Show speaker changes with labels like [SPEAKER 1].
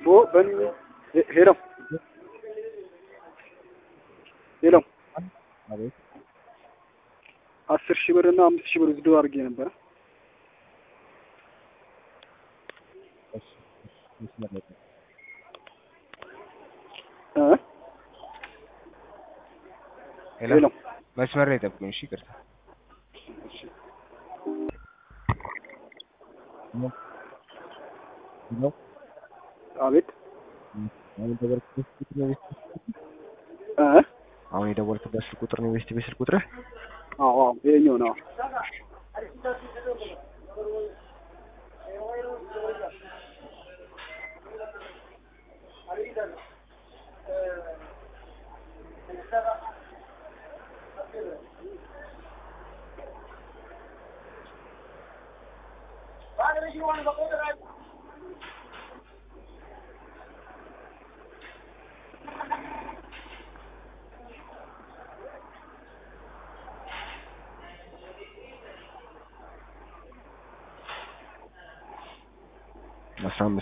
[SPEAKER 1] በኒ ሄሎ ሄሎ
[SPEAKER 2] አቤት
[SPEAKER 1] 10,000 ብር እና 5,000 ብር ዝዶ አድርጌ ነበር።
[SPEAKER 2] እሺ መስመር ላይ
[SPEAKER 1] ሄሎ
[SPEAKER 2] መስመር ላይ ጠብቁኝ። እሺ ይቅርታ። ሄሎ
[SPEAKER 1] አቤት
[SPEAKER 2] አሁን የደወልክበት ስልክ ቁጥር ነው ወይስ ስልክ ቁጥር?
[SPEAKER 1] አዎ ይሄኛው ነው።
[SPEAKER 2] አስራ አምስት